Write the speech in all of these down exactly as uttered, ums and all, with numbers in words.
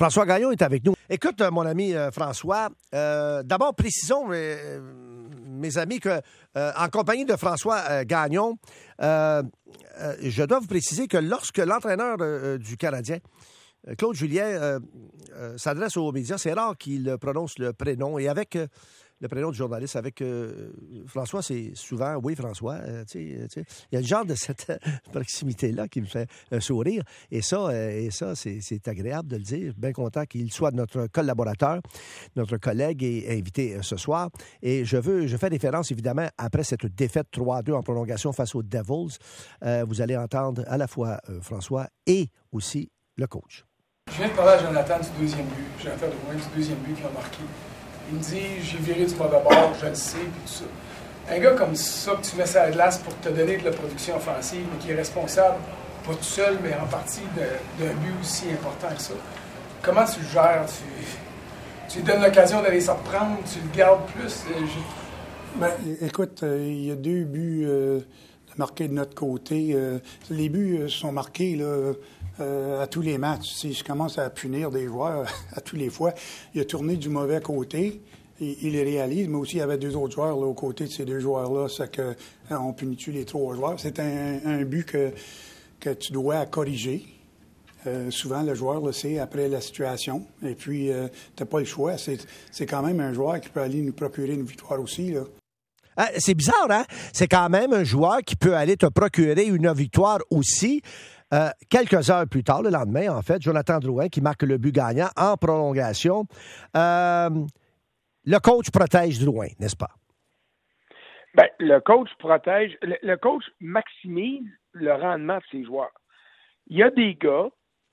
François Gagnon est avec nous. Écoute, mon ami euh, François, euh, d'abord, précisons, euh, mes amis, que euh, en compagnie de François euh, Gagnon, euh, euh, je dois vous préciser que lorsque l'entraîneur euh, du Canadien, Claude Julien, euh, euh, s'adresse aux médias, c'est rare qu'il prononce le prénom. Et avec euh, le prénom du journaliste, avec euh, François, c'est souvent « Oui, François euh, ». Il y a le genre de cette proximité-là qui me fait euh, sourire. Et ça, euh, et ça c'est, c'est agréable de le dire. Bien content qu'il soit notre collaborateur, notre collègue et invité euh, ce soir. Et je veux, je fais référence, évidemment, après cette défaite trois à deux en prolongation face aux Devils. Euh, vous allez entendre à la fois euh, François et aussi le coach. Je viens de parler à Jonathan du deuxième but, Jonathan Drouin du deuxième but qu'il a marqué. Il me dit, j'ai viré du mauvais bord, je le sais, puis tout ça. Un gars comme ça que tu mets sur la glace pour te donner de la production offensive, mais qui est responsable, pas tout seul, mais en partie de, d'un but aussi important que ça, comment tu le gères? Tu, tu lui donnes l'occasion d'aller s'en reprendre, tu le gardes plus? Je... Ben, écoute, euh, il y a deux buts euh, marqués de notre côté. Euh, les buts euh, sont marqués, là... Euh, à tous les matchs. Si je commence à punir des joueurs à tous les fois, il a tourné du mauvais côté, et, il les réalise, mais aussi il y avait deux autres joueurs là, aux côtés de ces deux joueurs-là, c'est que hein, on punit-tu les trois joueurs. C'est un, un but que, que tu dois corriger. Euh, souvent, le joueur le sait après la situation, et puis euh, tu n'as pas le choix. C'est, c'est quand même un joueur qui peut aller nous procurer une victoire aussi, là. Ah, c'est bizarre, hein? C'est quand même un joueur qui peut aller te procurer une victoire aussi. Euh, quelques heures plus tard, le lendemain, en fait, Jonathan Drouin qui marque le but gagnant en prolongation. Euh, le coach protège Drouin, n'est-ce pas? Bien, le coach protège, le, le coach maximise le rendement de ses joueurs. Il y a des gars,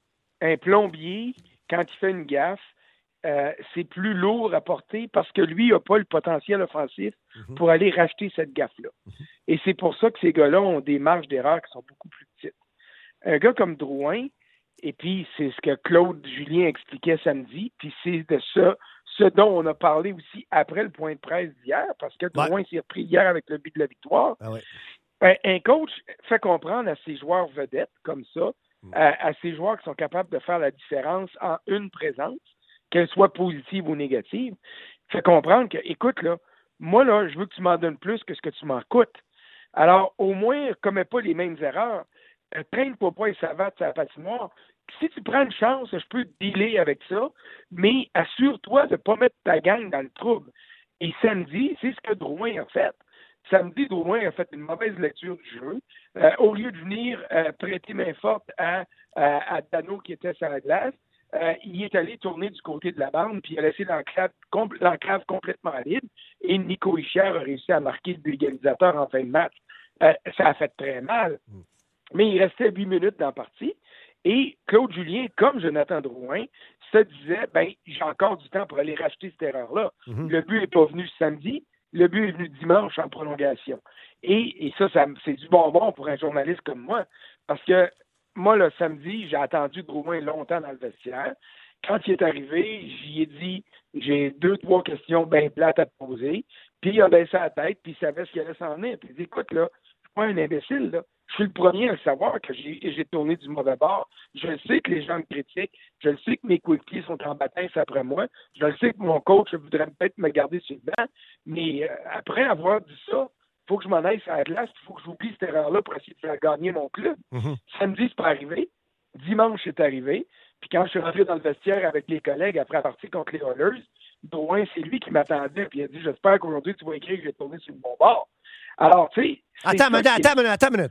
un plombier, quand il fait une gaffe, euh, c'est plus lourd à porter parce que lui n'a pas le potentiel offensif mm-hmm. pour aller racheter cette gaffe-là. Mm-hmm. Et c'est pour ça que ces gars-là ont des marges d'erreur qui sont beaucoup plus petites. Un gars comme Drouin, et puis c'est ce que Claude Julien expliquait samedi, puis c'est de ça, ce dont on a parlé aussi après le point de presse d'hier, parce que Drouin ouais. s'est repris hier avec le but de la victoire. Ah ouais. un, un coach fait comprendre à ses joueurs vedettes, comme ça, mm. à, à ses joueurs qui sont capables de faire la différence en une présence, qu'elle soit positive ou négative, fait comprendre que, écoute, là, moi, là, je veux que tu m'en donnes plus que ce que tu m'en coûtes. Alors, au moins, commets pas les mêmes erreurs. Euh, traîne-toi pas et savate sur la patinoire. Si tu prends une chance, je peux te dealer avec ça, mais assure-toi de ne pas mettre ta gang dans le trouble. Et samedi, c'est ce que Drouin a fait. Samedi, Drouin a fait une mauvaise lecture du jeu. Euh, au lieu de venir euh, prêter main forte à, à, à Dano qui était sur la glace, euh, il est allé tourner du côté de la bande, puis il a laissé l'enclave, compl- l'enclave complètement libre, et Nico Hischier a réussi à marquer le but égalisateur en fin de match. Euh, ça a fait très mal. Mais il restait huit minutes dans la partie. Et Claude Julien, comme Jonathan Drouin, se disait, ben, j'ai encore du temps pour aller racheter cette erreur-là. Mm-hmm. Le but n'est pas venu samedi, le but est venu dimanche en prolongation. Et, et ça, ça, c'est du bonbon pour un journaliste comme moi. Parce que moi, le samedi, j'ai attendu Drouin longtemps dans le vestiaire. Quand il est arrivé, j'y ai dit, j'ai deux, trois questions bien plates à te poser. Puis il a baissé la tête, puis il savait ce qu'il allait s'en venir. Puis il dit, écoute, là, je suis pas un imbécile, là. Je suis le premier à le savoir que j'ai, j'ai tourné du mauvais bord. Je le sais que les gens me critiquent. Je le sais que mes coéquipiers sont en bataille après moi. Je le sais que mon coach voudrait peut-être me garder sur le banc. Mais euh, après avoir dit ça, il faut que je m'en aille sur la glace. Il faut que j'oublie cette erreur-là pour essayer de faire gagner mon club. Mm-hmm. Samedi, c'est pas arrivé. Dimanche, c'est arrivé. Puis quand je suis rentré dans le vestiaire avec les collègues après la partie contre les Oilers, Drouin, c'est lui qui m'attendait. Puis il a dit, j'espère qu'aujourd'hui, tu vas écrire que j'ai tourné sur le bon bord. Alors, tu sais... Attends, attends, attends, attends, attends une minute.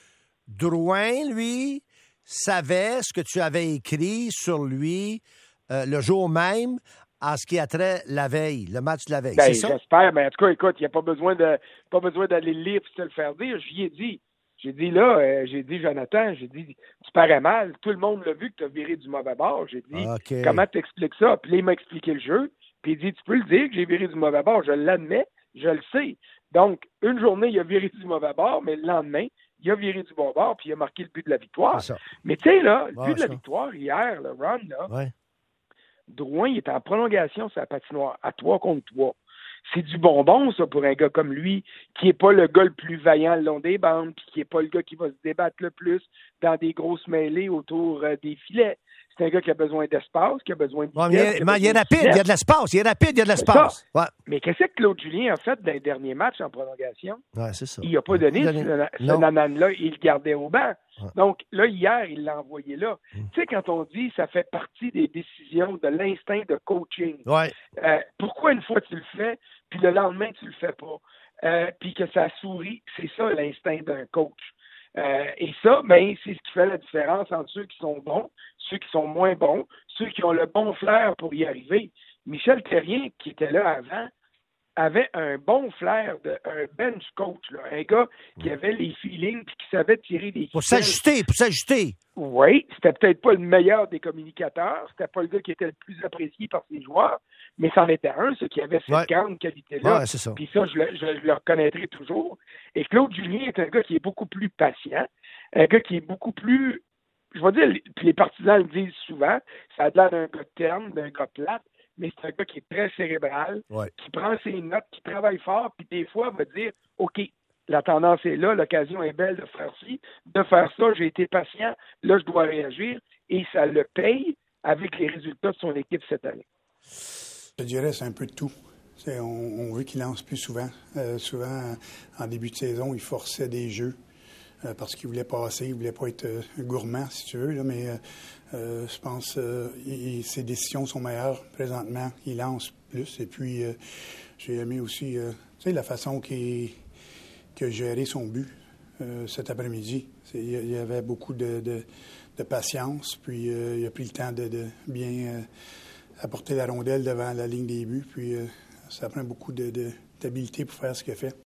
Drouin, lui, savait ce que tu avais écrit sur lui euh, le jour même en ce qui a trait la veille, le match de la veille. Ben, c'est ça? J'espère, mais en tout cas, écoute, il n'y a pas besoin de pas besoin d'aller le lire et de le faire dire. J'y ai dit. J'ai dit là, euh, j'ai dit, Jonathan, j'ai dit, tu parais mal. Tout le monde l'a vu que tu as viré du mauvais bord. J'ai dit, okay. Comment tu expliques ça? Puis là, il m'a expliqué le jeu. Puis il dit, tu peux le dire que j'ai viré du mauvais bord. Je l'admets, je le sais. Donc, une journée, il a viré du mauvais bord, mais le lendemain, il a viré du bon bord, puis il a marqué le but de la victoire. Mais tu sais, là, le ouais, but de la ça. victoire, hier, le run, là, ouais. Drouin, il est en prolongation sur la patinoire, à trois contre trois. C'est du bonbon, ça, pour un gars comme lui, qui n'est pas le gars le plus vaillant le long des bandes, puis qui n'est pas le gars qui va se débattre le plus dans des grosses mêlées autour euh, des filets. C'est un gars qui a besoin d'espace, qui a besoin de Ouais, vitesse, mais, qui a mais il est besoin de rapide, il y a vitesse. de l'espace. Il est rapide, il y a de l'espace. Ouais. Mais qu'est-ce que Claude Julien a fait dans les derniers matchs en prolongation? Ouais, c'est ça. Il n'a pas donné ce, ce Non. nanane-là, il le gardait au banc. Ouais. Donc, là, hier, il l'a envoyé là. Mm. Tu sais, quand on dit ça fait partie des décisions, de l'instinct de coaching, Ouais. euh, pourquoi une fois tu le fais, puis le lendemain, tu le fais pas? Euh, puis que ça sourit, c'est ça l'instinct d'un coach. Euh, et ça, ben, c'est ce qui fait la différence entre ceux qui sont bons, ceux qui sont moins bons, ceux qui ont le bon flair pour y arriver. Michel Therrien, qui était là avant, avait un bon flair, de, un bench coach, là, un gars qui avait les feelings puis qui savait tirer des Pour ficelles. s'ajuster, pour s'ajuster. Oui, c'était peut-être pas le meilleur des communicateurs, c'était pas le gars qui était le plus apprécié par ses joueurs, mais c'en était un, ce qui avait cette Ouais. grande qualité-là. Ouais, c'est ça. Puis ça, je le, je, je le reconnaîtrai toujours. Et Claude Julien est un gars qui est beaucoup plus patient, un gars qui est beaucoup plus, je vais dire, puis les partisans le disent souvent, ça a l'air d'un gars terne, d'un gars plate, mais c'est un gars qui est très cérébral, Ouais. qui prend ses notes, qui travaille fort, puis des fois va dire, OK, la tendance est là, l'occasion est belle de faire ci, de faire ça, j'ai été patient, là, je dois réagir, et ça le paye avec les résultats de son équipe cette année. Je dirais c'est un peu de tout. C'est, on, on veut qu'il lance plus souvent. Euh, souvent, en début de saison, il forçait des jeux euh, parce qu'il voulait passer, il voulait pas être euh, gourmand, si tu veux, là, mais euh, euh, je pense euh, il, ses décisions sont meilleures présentement. Il lance plus. Et puis, euh, j'ai aimé aussi euh, tu sais, la façon qu'il, qu'il a géré son but euh, cet après-midi. C'est, il y avait beaucoup de, de, de patience, puis euh, il a pris le temps de, de bien euh, apporter la rondelle devant la ligne des buts, puis euh, ça prend beaucoup de, de, d'habileté pour faire ce qu'il a fait.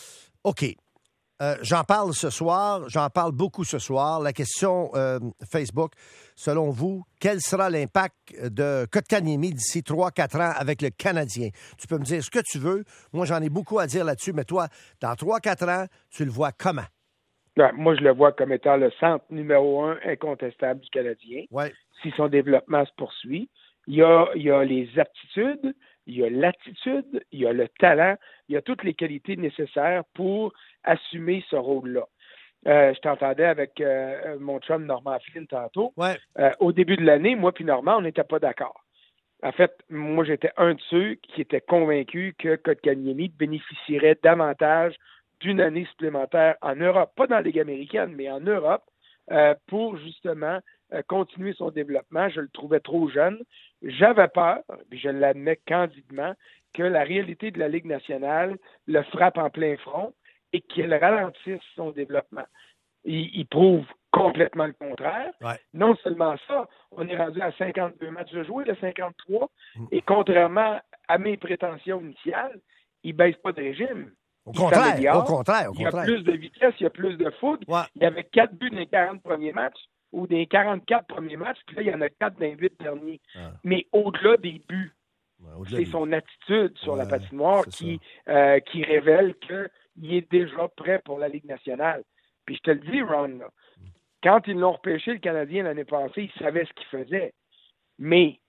OK. Euh, j'en parle ce soir, j'en parle beaucoup ce soir. La question euh, Facebook, selon vous, quel sera l'impact de Kotkaniemi d'ici trois quatre ans avec le Canadien? Tu peux me dire ce que tu veux. Moi, j'en ai beaucoup à dire là-dessus, mais toi, dans trois quatre ans, tu le vois comment? Ouais, moi, je le vois comme étant le centre numéro un incontestable du Canadien. Ouais. Si son développement se poursuit, il y a, il y a les aptitudes, il y a l'attitude, il y a le talent, il y a toutes les qualités nécessaires pour assumer ce rôle-là. Euh, je t'entendais avec euh, mon chum Normand Flynn tantôt. Ouais. Euh, au début de l'année, moi puis Normand, on n'était pas d'accord. En fait, moi, j'étais un de ceux qui étaient convaincus que Kotkaniemi bénéficierait davantage d'une année supplémentaire en Europe, pas dans la Ligue américaine, mais en Europe, euh, pour justement euh, continuer son développement. Je le trouvais trop jeune. J'avais peur, puis je l'admets candidement, que la réalité de la Ligue nationale le frappe en plein front et qu'elle ralentisse son développement. Il, il prouve complètement le contraire. Ouais. Non seulement ça, on est rendu à cinquante-deux matchs de jouer, le cinquante-trois, et contrairement à mes prétentions initiales, il ne baisse pas de régime. Au Il contraire, s'améliore. au contraire, au Il y a contraire. plus de vitesse, il y a plus de foot. Ouais. Il y avait quatre buts dans les quarante premiers matchs ou des quarante-quatre premiers matchs, puis là, il y en a quatre dans les huit derniers. Ah. Mais au-delà des buts, Ouais, au-delà c'est du- son attitude sur Ouais, la patinoire c'est qui, euh, qui révèle qu'il est déjà prêt pour la Ligue nationale. Puis je te le dis, Ron, là, quand ils l'ont repêché, le Canadien, l'année passée, il savait ce qu'il faisait. Mais,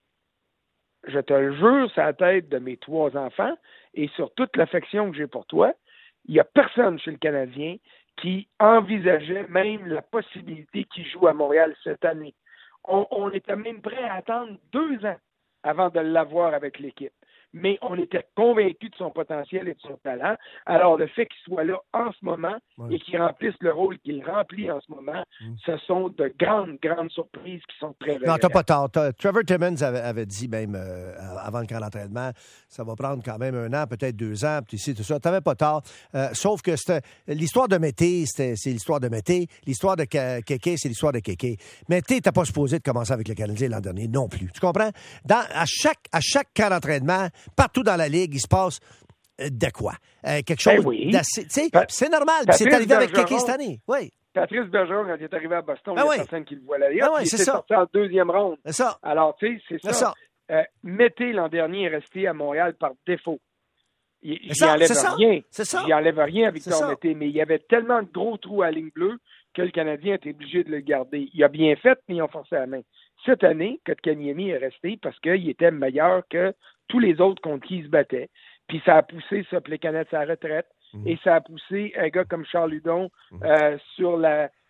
je te le jure, sur la tête de mes trois enfants et sur toute l'affection que j'ai pour toi, il n'y a personne chez le Canadien qui envisageait même la possibilité qu'il joue à Montréal cette année. On, on était même prêt à attendre deux ans avant de l'avoir avec l'équipe. Mais on était convaincus de son potentiel et de son talent. Alors, le fait qu'il soit là en ce moment Ouais. et qu'il remplisse le rôle qu'il remplit en ce moment, Mm. ce sont de grandes, grandes surprises qui sont très Non, t'as agréables. pas tort. T'as- Trevor Timmons avait, avait dit même euh, avant le camp d'entraînement, ça va prendre quand même un an, peut-être deux ans, puis ici, tout ça. T'avais pas tort. Euh, sauf que c'était l'histoire de Mété, c'était, c'est l'histoire de Mété. L'histoire de Ke- Kéké, c'est l'histoire de Kéké. Mété, t'as pas supposé de commencer avec le Canadien l'an dernier non plus. Tu comprends? Dans, à, chaque, à chaque camp d'entraînement, partout dans la Ligue, il se passe euh, de quoi? Euh, quelque chose Ben oui. d'assez... Tu sais, Pa- c'est normal. puis C'est Patrice arrivé avec Kéké Bergeron. cette année. Oui, Patrice Bergeron, quand il est arrivé à Boston, Ben il y a oui. personne qui le voit là. Ben oui, il c'est était ça. sorti en deuxième ronde. c'est ça. Alors, tu sais, c'est C'est ça. ça. Euh, Mété, l'an dernier, est resté à Montréal par défaut. Il C'est j'y ça, enlève c'est ça, rien. c'est ça. J'y enlève rien à C'est Victor ça. Mété, mais il y avait tellement de gros trous à la ligne bleue que le Canadien était obligé de le garder. Il a bien fait, mais ils ont forcé la main. Cette année, Kotkaniemi est resté parce qu'il était meilleur que tous les autres contre qui il se battait. Puis ça a poussé ça, Plekanec à sa retraite, Mhm. et ça a poussé un gars comme Charles Hudon Mhm. euh, sur la,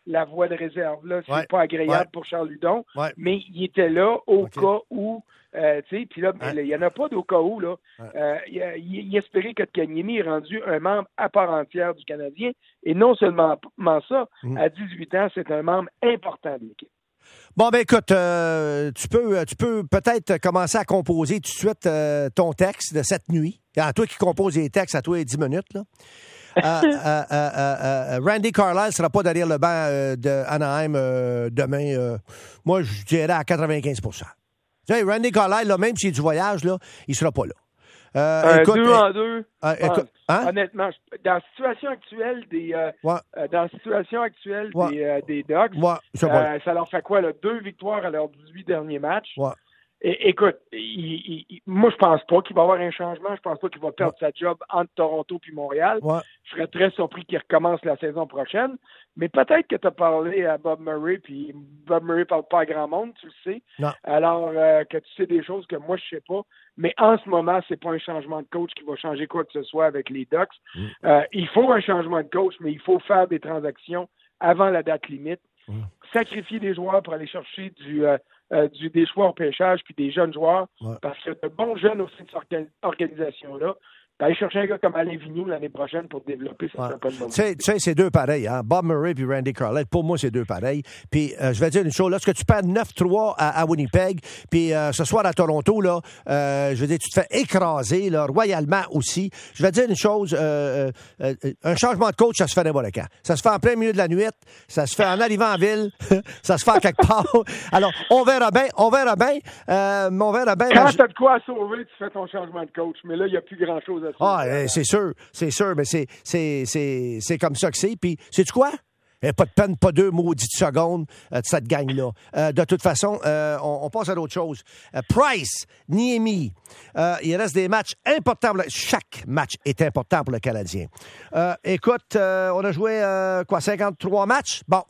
la voie de réserve. Là, c'est ouais. pas agréable ouais. pour Charles Hudon, ouais. mais il était là au okay. cas où, euh, tu sais, puis là, ouais. il n'y en a pas d'au cas où, là. Ouais. Euh, il, il, il espérait que Kotkaniemi est rendu un membre à part entière du Canadien, et non seulement ça, mm. à dix-huit ans, c'est un membre important de l'équipe. Bon, ben écoute, euh, tu peux tu peux peut-être commencer à composer tout de suite euh, ton texte de cette nuit. À toi qui composes les textes à toi les dix minutes, là. euh, euh, euh, euh, Randy Carlyle ne sera pas derrière le banc euh, de Anaheim euh, demain. Euh, moi, je dirais à quatre-vingt-quinze pour cent. Tu sais, Randy Carlyle, là, même s'il y a du voyage, là, il ne sera pas là. Euh, euh, écoute, deux en deux. Euh, écoute, hein? Honnêtement, dans la situation actuelle des euh, ouais. euh, dans la situation actuelle ouais. des, euh, des Ducks, ouais, euh, ça leur fait quoi, là? Deux victoires à leurs dix-huit derniers matchs. Ouais. Et, écoute, il, il, il, moi, je pense pas qu'il va y avoir un changement. Je pense pas qu'il va perdre ouais. sa job entre Toronto et Montréal. Ouais. Je serais très surpris qu'il recommence la saison prochaine. Mais peut-être que tu as parlé à Bob Murray, puis Bob Murray parle pas à grand monde, tu le sais. Non. Alors euh, que tu sais des choses que moi, je sais pas. Mais en ce moment, c'est pas un changement de coach qui va changer quoi que ce soit avec les Ducks. Mm. Euh, il faut un changement de coach, mais il faut faire des transactions avant la date limite. Mm. Sacrifier des joueurs pour aller chercher du... Euh, Euh, du, des choix au pêchage puis des jeunes joueurs, ouais. parce qu'il y a de bons jeunes au sein de cette organisation-là. Aller chercher un gars comme Alain Vigneault l'année prochaine pour développer, ça ne ouais. pas de bon. Tu sais, c'est deux pareils. Hein? Bob Murray et Randy Carlyle, pour moi, c'est deux pareils. Puis, euh, je vais dire une chose. Lorsque tu perds neuf trois à, à Winnipeg, puis euh, ce soir à Toronto, là, euh, je veux dire, tu te fais écraser là, royalement aussi. Je vais dire une chose. Euh, euh, un changement de coach, ça se fait n'importe quand. Ça se fait en plein milieu de la nuit. Ça se fait en arrivant en ville. Ça se fait en quelque part. Alors, on verra bien. On verra bien. Euh, on verra bien. Quand tu as de quoi à sauver, tu fais ton changement de coach. Mais là, il n'y a plus grand-chose à Ah, euh, c'est sûr, c'est sûr, mais c'est, c'est, c'est, c'est comme ça que c'est. Puis, sais-tu quoi? Il n'y a pas de peine, pas deux maudites secondes euh, de cette gang-là. Euh, de toute façon, euh, on, on passe à d'autres choses. Euh, Price, Niemi, euh, il reste des matchs importants. Pour le... Chaque match est important pour le Canadien. Euh, écoute, euh, on a joué, euh, quoi, cinquante-trois matchs? Bon.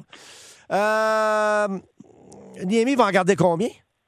Euh, Niemi va en garder combien?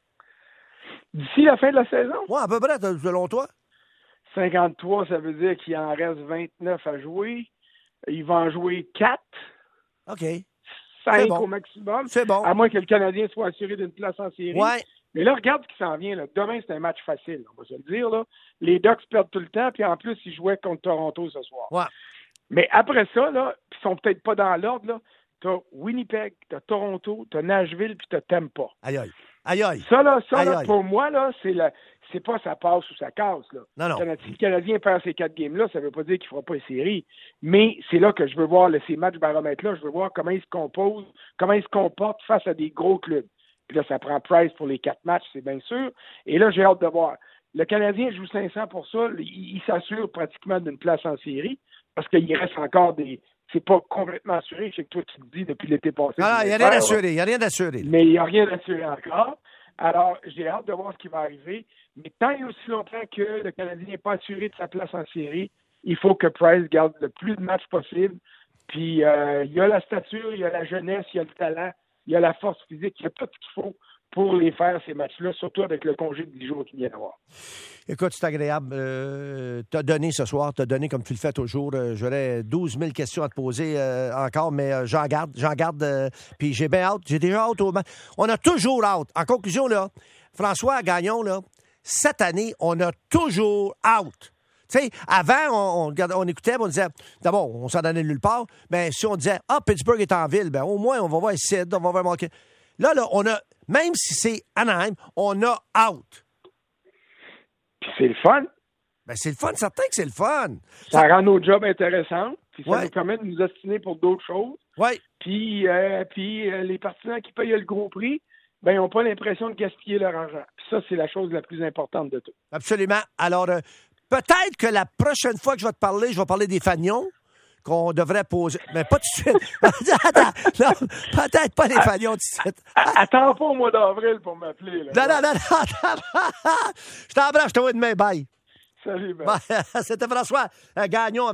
D'ici la fin de la saison? Oui, à peu près, selon toi. cinquante-trois, ça veut dire qu'il en reste vingt-neuf à jouer. Il va en jouer quatre. OK. cinq bon. au maximum. C'est bon. À moins que le Canadien soit assuré d'une place en série. Ouais. Mais là, regarde ce qui s'en vient. Là. Demain, c'est un match facile, on va se le dire. Là. Les Ducks perdent tout le temps, puis en plus, ils jouaient contre Toronto ce soir. Ouais. Mais après ça, là, ils sont peut-être pas dans l'ordre, là. T'as Winnipeg, t'as Toronto, t'as Nashville, puis t'as Tampa. Aïe aïe. Aïe aïe. Ça, là, ça, aïe, là aïe. pour moi, là, c'est la... c'est pas ça passe ou ça casse. Là. Non, non. Si le Canadien perd ces quatre games-là, ça veut pas dire qu'il fera pas une série. Mais c'est là que je veux voir là, ces matchs baromètres-là. Je veux voir comment ils se composent, comment ils se comportent face à des gros clubs. Puis là, ça prend Price pour les quatre matchs, c'est bien sûr. Et là, j'ai hâte de voir. Le Canadien joue cinq cents pour ça. Il, il s'assure pratiquement d'une place en série parce qu'il reste encore des... C'est pas complètement assuré. Je sais que toi, tu te dis depuis l'été passé. Ah, il n'y a rien d'assuré. Il n'y a rien d'assuré. Mais il n'y a rien d'assuré encore. Alors, j'ai hâte de voir ce qui va arriver. Mais tant et aussi longtemps que le Canadien n'est pas assuré de sa place en série, il faut que Price garde le plus de matchs possible. Puis, euh, il y a la stature, il y a la jeunesse, il y a le talent, il y a la force physique, il y a tout ce qu'il faut pour les faire, ces matchs-là, surtout avec le congé de dix jours qu'il vient d'avoir. Écoute, c'est agréable. Euh, t'as donné ce soir, t'as donné comme tu le fais toujours. Euh, j'aurais douze mille questions à te poser euh, encore, mais euh, j'en garde, j'en garde. Euh, puis j'ai bien hâte, j'ai déjà hâte au match. On a toujours hâte. En conclusion, là, François Gagnon, là, cette année, on a toujours hâte. Tu sais, avant, on, on, on écoutait, on disait, d'abord, on s'en donnait nulle part. Ben, si on disait, ah, Pittsburgh est en ville, ben, au moins, on va voir Sid, on va voir manquer. Là, là, on a, même si c'est Anaheim, on a hâte. Puis c'est le fun. Ben, c'est le fun, certain que c'est le fun. Ça, ça rend nos jobs intéressants, puis ça ouais. nous permet de nous destiner pour d'autres choses. Oui. Puis, euh, puis euh, les partisans qui payent le gros prix, ben, ils n'ont pas l'impression de gaspiller leur argent. Puis ça, c'est la chose la plus importante de tout. Absolument. Alors, euh, peut-être que la prochaine fois que je vais te parler, je vais parler des fagnons qu'on devrait poser. Mais pas tout de suite. Attends, non, peut-être pas les fagnons tout de suite. Attends pas au mois d'avril pour m'appeler. Là. Non, non, non, non. Je t'embrasse, je te vois demain. Bye. Salut, ben. C'était François Gagnon.